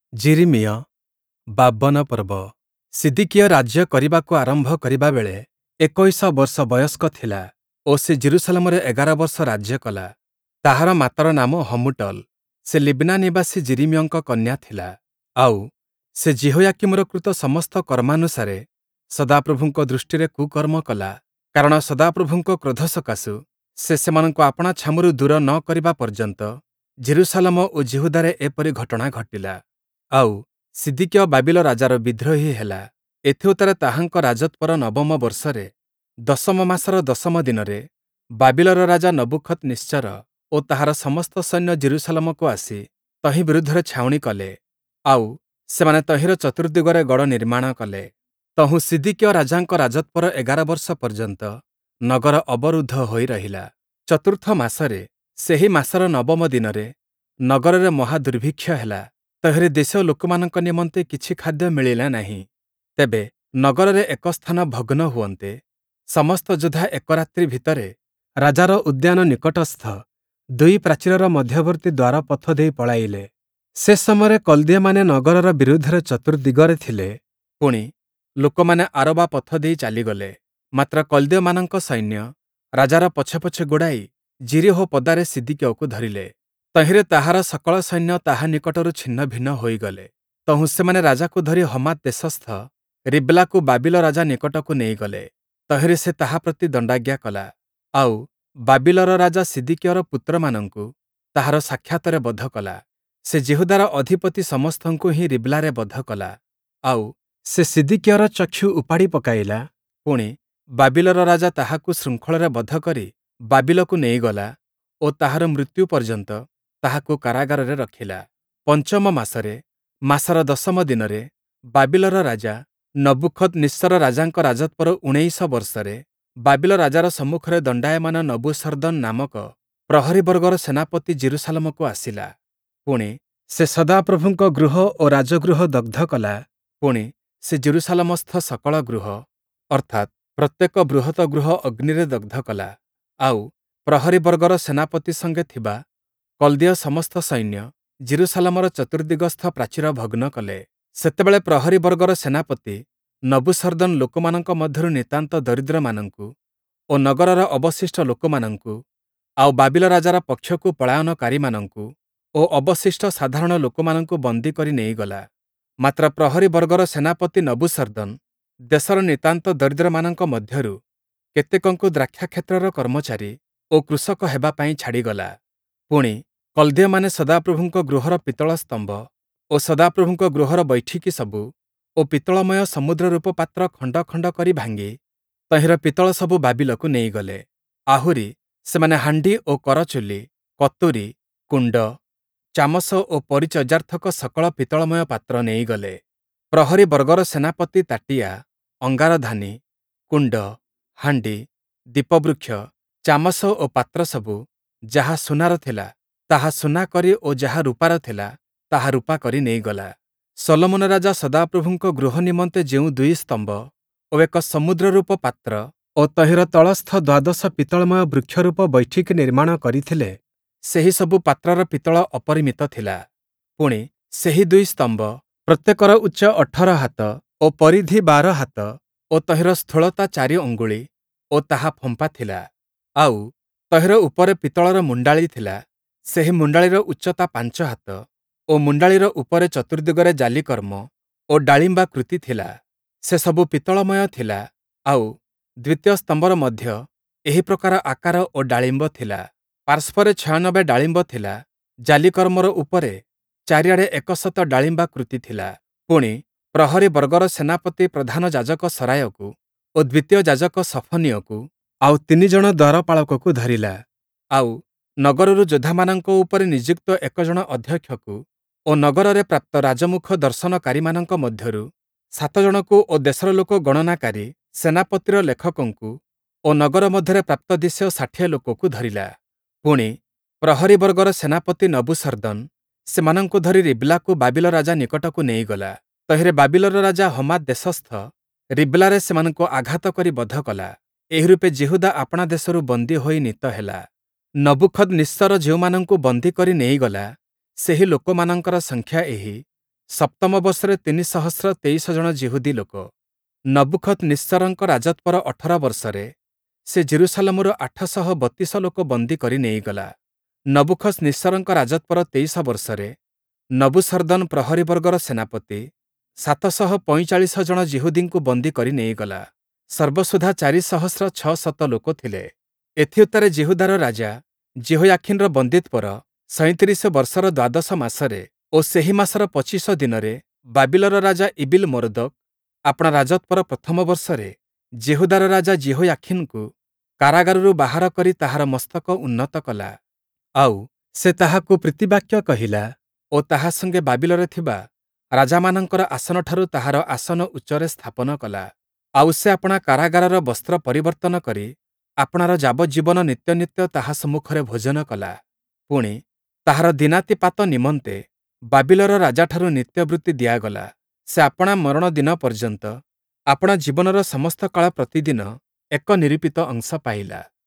ଯିରିମିୟ 52 ପର୍ବ। ସିଦିକିୟ ରାଜ୍ୟ କରିବାକୁ ଆରମ୍ଭ କରିବା ବେଳେ 21 ବର୍ଷ ବୟସ୍କ ଥିଲା ଓ ସେ ଜେରୁସାଲେମରେ 11 ବର୍ଷ ରାଜ୍ୟ କଲା। ତାହାର ମାତାର ନାମ ହମୁଟଲ। ସେ ଲିବ୍ନା ନିବାସୀ ଯିରିମିୟଙ୍କ କନ୍ୟା ଥିଲା। ଆଉ ସେ ଜିହୋୟାକିମର କୃତ ସମସ୍ତ କର୍ମାନୁସାରେ ସଦାପ୍ରଭୁଙ୍କ ଦୃଷ୍ଟିରେ କୁକର୍ମ କଲା, କାରଣ ସଦାପ୍ରଭୁଙ୍କ କ୍ରୋଧ ସକାଶୁ ସେ ସେମାନଙ୍କୁ ଆପଣା ଛାମୁରୁ ଦୂର ନ କରିବା ପର୍ଯ୍ୟନ୍ତ ଜେରୁସାଲେମ ଓ ଯିହୁଦାରେ ଏପରି ଘଟଣା ଘଟିଲା। ଆଉ ସିଦିକିୟ ବାବିଲ ରାଜାର ବିଦ୍ରୋହୀ ହେଲା। ଏଥିଉତ୍ତରେ ତାହାଙ୍କ ରାଜତ୍ୱର 9ମ ବର୍ଷରେ 10ମ ମାସର 10ମ ଦିନରେ ବାବିଲର ରାଜା ନବୁଖଦ୍ନେଚ୍ଚାର ଓ ତାହାର ସମସ୍ତ ସୈନ୍ୟ ଜେରୁସାଲେମକୁ ଆସି ତହିଁ ବିରୁଦ୍ଧରେ ଛାଉଣି କଲେ। ଆଉ ସେମାନେ ତହିଁର ଚତୁର୍ଦ୍ଦିଗରେ ଗଡ଼ ନିର୍ମାଣ କଲେ। ତହୁଁ ସିଦିକିୟ ରାଜାଙ୍କ ରାଜତ୍ୱର 11 ବର୍ଷ ପର୍ଯ୍ୟନ୍ତ ନଗର ଅବରୁଦ୍ଧ ହୋଇ ରହିଲା। ଚତୁର୍ଥ ମାସରେ, ସେହି ମାସର 9ମ ଦିନରେ ନଗରରେ ମହା ଦୁର୍ଭିକ୍ଷ ହେଲା। ତହିଁରେ ଦେଶୀୟ ଲୋକମାନଙ୍କ ନିମନ୍ତେ କିଛି ଖାଦ୍ୟ ମିଳିଲା ନାହିଁ। ତେବେ ନଗରରେ ଏକ ସ୍ଥାନ ଭଗ୍ନ ହୁଅନ୍ତେ ସମସ୍ତ ଯୋଦ୍ଧା ଏକ ରାତ୍ରି ଭିତରେ ରାଜାର ଉଦ୍ୟାନ ନିକଟସ୍ଥ 2 ପ୍ରାଚୀରର ମଧ୍ୟବର୍ତ୍ତୀ ଦ୍ୱାର ପଥ ଦେଇ ପଳାଇଲେ। ସେ ସମୟରେ କଲ୍ଦୀୟମାନେ ନଗରର ବିରୁଦ୍ଧରେ ଚତୁର୍ଦ୍ଦିଗରେ ଥିଲେ। ପୁଣି ଲୋକମାନେ ଆରବା ପଥ ଦେଇ ଚାଲିଗଲେ। ମାତ୍ର କଲ୍ଦୀୟମାନଙ୍କ ସୈନ୍ୟ ରାଜାର ପଛେ ପଛେ ଗୋଡ଼ାଇ ଜିରିହୋ ପଦାରେ ସିଦିକିୟକୁ ଧରିଲେ। ତହିଁରେ ତାହାର ସକଳ ସୈନ୍ୟ ତାହା ନିକଟରୁ ଛିନ୍ନ ଭିନ୍ନ ହୋଇଗଲେ। ତହୁଁ ସେମାନେ ରାଜାକୁ ଧରି ହମାତ ଦେଶସ୍ଥ ରିବ୍ଲାକୁ ବାବିଲ ରାଜା ନିକଟକୁ ନେଇଗଲେ। ତହିଁରେ ସେ ତାହା ପ୍ରତି ଦଣ୍ଡାଜ୍ଞା କଲା। ଆଉ ବାବିଲର ରାଜା ସିଦିକିୟର ପୁତ୍ରମାନଙ୍କୁ ତାହାର ସାକ୍ଷାତରେ ବଧ କଲା। ସେ ଯିହୁଦାର ଅଧିପତି ସମସ୍ତଙ୍କୁ ହିଁ ରିବ୍ଲାରେ ବଧ କଲା। ଆଉ ସେ ସିଦିକିୟର ଚକ୍ଷୁ ଉପାଡ଼ି ପକାଇଲା। ପୁଣି ବାବିଲର ରାଜା ତାହାକୁ ଶୃଙ୍ଖଳରେ ବଧ କରି ବାବିଲକୁ ନେଇଗଲା ଓ ତାହାର ମୃତ୍ୟୁ ପର୍ଯ୍ୟନ୍ତ ତାହାକୁ କାରାଗାରରେ ରଖିଲା। 5ମ ମାସରେ, ମାସର 10ମ ଦିନରେ ବାବିଲର ରାଜା ନବୁଖଦ୍ନେଚ୍ଚାର ରାଜାଙ୍କ ରାଜତ୍ୱର 19 ବର୍ଷରେ ବାବିଲ ରାଜାର ସମ୍ମୁଖରେ ଦଣ୍ଡାୟମାନ ନବୁସର୍ଦାନ ନାମକ ପ୍ରହରୀବର୍ଗର ସେନାପତି ଜେରୁସାଲେମକୁ ଆସିଲା। ପୁଣି ସେ ସଦାପ୍ରଭୁଙ୍କ ଗୃହ ଓ ରାଜଗୃହ ଦଗ୍ଧ କଲା। ପୁଣି ସେ ଜେରୁସାଲେମସ୍ଥ ସକଳ ଗୃହ ଅର୍ଥାତ୍ ପ୍ରତ୍ୟେକ ବୃହତ ଗୃହ ଅଗ୍ନିରେ ଦଗ୍ଧ କଲା। ଆଉ ପ୍ରହରୀବର୍ଗର ସେନାପତି ସଙ୍ଗେ ଥିବା କଲ୍ଦୀୟ ସମସ୍ତ ସୈନ୍ୟ ଜେରୁସାଲେମର ଚତୁର୍ଦ୍ଦିଗସ୍ଥ ପ୍ରାଚୀର ଭଗ୍ନ କଲେ। ସେତେବେଳେ ପ୍ରହରୀବର୍ଗର ସେନାପତି ନବୁସର୍ଦାନ ଲୋକମାନଙ୍କ ମଧ୍ୟରୁ ନିତାନ୍ତ ଦରିଦ୍ରମାନଙ୍କୁ ଓ ନଗରର ଅବଶିଷ୍ଟ ଲୋକମାନଙ୍କୁ ଆଉ ବାବିଲ ରାଜାର ପକ୍ଷକୁ ପଳାୟନକାରୀମାନଙ୍କୁ ଓ ଅବଶିଷ୍ଟ ସାଧାରଣ ଲୋକମାନଙ୍କୁ ବନ୍ଦୀ କରି ନେଇଗଲା। ମାତ୍ର ପ୍ରହରୀବର୍ଗର ସେନାପତି ନବୁସର୍ଦାନ ଦେଶର ନିତାନ୍ତ ଦରିଦ୍ରମାନଙ୍କ ମଧ୍ୟରୁ କେତେକଙ୍କୁ ଦ୍ରାକ୍ଷାକ୍ଷେତ୍ରର କର୍ମଚାରୀ ଓ କୃଷକ ହେବା ପାଇଁ ଛାଡ଼ିଗଲା। ପୁଣି କଲ୍ଦୀୟମାନେ ସଦାପ୍ରଭୁଙ୍କ ଗୃହର ପିତ୍ତଳ ସ୍ତମ୍ଭ ଓ ସଦାପ୍ରଭୁଙ୍କ ଗୃହର ବୈଠିକି ସବୁ ଓ ପିତ୍ତଳମୟ ସମୁଦ୍ର ରୂପ ପାତ୍ର ଖଣ୍ଡ ଖଣ୍ଡ କରି ଭାଙ୍ଗି ତହିଁର ପିତ୍ତଳ ସବୁ ବାବିଲକୁ ନେଇଗଲେ। ଆହୁରି ସେମାନେ ହାଣ୍ଡି ଓ କରଚୁଲି, କତୁରୀ, କୁଣ୍ଡ, ଚାମଚ ଓ ପରିଚର୍ଯ୍ୟାର୍ଥକ ସକଳ ପିତ୍ତଳମୟ ପାତ୍ର ନେଇଗଲେ। ପ୍ରହରୀବର୍ଗର ସେନାପତି ତାଟିଆ, ଅଙ୍ଗାରଧାନୀ, କୁଣ୍ଡ, ହାଣ୍ଡି, ଦୀପବୃକ୍ଷ, ଚାମଚ ଓ ପାତ୍ର ସବୁ ଯାହା ସୁନାର ଥିଲା ତାହା ସୁନା କରି ଓ ଯାହା ରୂପାର ଥିଲା ତାହା ରୂପା କରି ନେଇଗଲା। ସଲୋମନ ରାଜା ସଦାପ୍ରଭୁଙ୍କ ଗୃହ ନିମନ୍ତେ ଯେଉଁ 2 ସ୍ତମ୍ଭ ଓ ଏକ ସମୁଦ୍ର ରୂପ ପାତ୍ର ଓ ତହିଁର ତଳସ୍ଥ 12 ପିତ୍ତଳମୟ ବୃକ୍ଷରୂପ ବୈଠିକି ନିର୍ମାଣ କରିଥିଲେ, ସେହି ସବୁ ପାତ୍ରର ପିତ୍ତଳ ଅପରିମିତ ଥିଲା। ପୁଣି ସେହି 2 ସ୍ତମ୍ଭ ପ୍ରତ୍ୟେକର ଉଚ୍ଚ 18 ହାତ ଓ ପରିଧି 12 ହାତ ଓ ତହିଁର ସ୍ଥୂଳତା 4 ଅଙ୍ଗୁଳି ଓ ତାହା ଫମ୍ପା ଥିଲା। ଆଉ ତହିଁର ଉପରେ ପିତ୍ତଳର ମୁଣ୍ଡାଳି ଥିଲା। ସେହି ମୁଣ୍ଡାଳିର ଉଚ୍ଚତା 5 ହାତ ଓ ମୁଣ୍ଡାଳିର ଉପରେ ଚତୁର୍ଦ୍ଦିଗରେ ଜାଲିକର୍ମ ଓ ଡାଳିମ୍ବାକୃତି ଥିଲା। ସେ ସବୁ ପିତ୍ତଳମୟ ଥିଲା। ଆଉ ଦ୍ୱିତୀୟ ସ୍ତମ୍ଭର ମଧ୍ୟ ଏହି ପ୍ରକାର ଆକାର ଓ ଡାଳିମ୍ବ ଥିଲା। ପାର୍ଶ୍ୱରେ 96 ଡାଳିମ୍ବ ଥିଲା। ଜାଲିକର୍ମର ଉପରେ ଚାରିଆଡ଼େ 100 ଡାଳିମ୍ବାକୃତି ଥିଲା। ପୁଣି ପ୍ରହରୀବର୍ଗର ସେନାପତି ପ୍ରଧାନ ଯାଜକ ସରାୟକୁ ଓ ଦ୍ୱିତୀୟ ଯାଜକ ସଫନିୟକୁ ଆଉ 3 ଜଣ ଦ୍ୱାରପାଳକକୁ ଧରିଲା। ଆଉ ନଗରରୁ ଯୋଦ୍ଧାମାନଙ୍କ ଉପରେ ନିଯୁକ୍ତ 1 ଜଣ ଅଧ୍ୟକ୍ଷକୁ ଓ ନଗରରେ ପ୍ରାପ୍ତ ରାଜମୁଖ ଦର୍ଶନକାରୀମାନଙ୍କ ମଧ୍ୟରୁ 7 ଜଣକୁ ଓ ଦେଶର ଲୋକ ଗଣନାକାରୀ ସେନାପତିର ଲେଖକଙ୍କୁ ଓ ନଗର ମଧ୍ୟରେ ପ୍ରାପ୍ତ ଦେଶୀୟ 60 ଲୋକକୁ ଧରିଲା। ପୁଣି ପ୍ରହରୀବର୍ଗର ସେନାପତି ନବୁସର୍ଦାନ ସେମାନଙ୍କୁ ଧରି ରିବ୍ଲାକୁ ବାବିଲ ରାଜା ନିକଟକୁ ନେଇଗଲା। ତହିଁରେ ବାବିଲର ରାଜା ହମାତ ଦେଶସ୍ଥ ରିବ୍ଲାରେ ସେମାନଙ୍କୁ ଆଘାତ କରି ବଧ କଲା। ଏହି ରୂପେ ଯିହୁଦା ଆପଣା ଦେଶରୁ ବନ୍ଦୀ ହୋଇ ନୀତ ହେଲା। ନବୁଖଦ୍ନେଚ୍ଚାର ଯେଉଁମାନଙ୍କୁ ବନ୍ଦୀ କରି ନେଇଗଲା, ସେହି ଲୋକମାନଙ୍କର ସଂଖ୍ୟା ଏହି ସପ୍ତମ ବର୍ଷରେ 323 ଜଣ ଯିହୁଦୀ ଲୋକ। ନବୁଖତ୍ ନିସ୍ସରଙ୍କ ରାଜତ୍ୱର 18 ବର୍ଷରେ ସେ ଜେରୁସାଲେମରୁ 832 ଲୋକ ବନ୍ଦୀ କରି ନେଇଗଲା। ନବୁଖତ୍ ନିସ୍ସରଙ୍କ ରାଜତ୍ୱର 23 ବର୍ଷରେ ନବୁସର୍ଦାନ ପ୍ରହରୀବର୍ଗର ସେନାପତି 745 ଜଣ ଯିହୁଦୀଙ୍କୁ ବନ୍ଦୀ କରି ନେଇଗଲା। ସର୍ବସୁଦ୍ଧା 4,600 ଲୋକ ଥିଲେ। ଏଥିଉତ୍ତାରେ ଯିହୁଦାର ରାଜା ଜିହୋୟାଖିନର ବନ୍ଦୀତ୍ୱର 37 ବର୍ଷର ଦ୍ୱାଦଶ ମାସରେ ଓ ସେହି ମାସର 25 ଦିନରେ ବାବିଲର ରାଜା ଇବିଲ୍ ମରୋଦକ୍ ଆପଣା ରାଜତ୍ୱର ପ୍ରଥମ ବର୍ଷରେ ଯିହୁଦାର ରାଜା ଜିହୋୟାଖିନକୁ କାରାଗାରରୁ ବାହାର କରି ତାହାର ମସ୍ତକ ଉନ୍ନତ କଲା। ଆଉ ସେ ତାହାକୁ ପ୍ରୀତିବାକ୍ୟ କହିଲା ଓ ତାହା ସଙ୍ଗେ ବାବିଲରେ ଥିବା ରାଜାମାନଙ୍କର ଆସନଠାରୁ ତାହାର ଆସନ ଉଚ୍ଚରେ ସ୍ଥାପନ କଲା। ଆଉ ସେ ଆପଣା କାରାଗାରର ବସ୍ତ୍ର ପରିବର୍ତ୍ତନ କରି ଆପଣାର ଯାବଜ୍ଜୀବନ ନିତ୍ୟ ତାହା ସମ୍ମୁଖରେ ଭୋଜନ କଲା। ପୁଣି ତାହାର ଦିନାତିପାତ ନିମନ୍ତେ ବାବିଲର ରାଜାଠାରୁ ନିତ୍ୟବୃତ୍ତି ଦିଆଗଲା। ସେ ଆପଣା ମରଣ ଦିନ ପର୍ଯ୍ୟନ୍ତ ଆପଣା ଜୀବନର ସମସ୍ତ କାଳ ପ୍ରତିଦିନ ଏକ ନିରୂପିତ ଅଂଶ ପାଇଲା।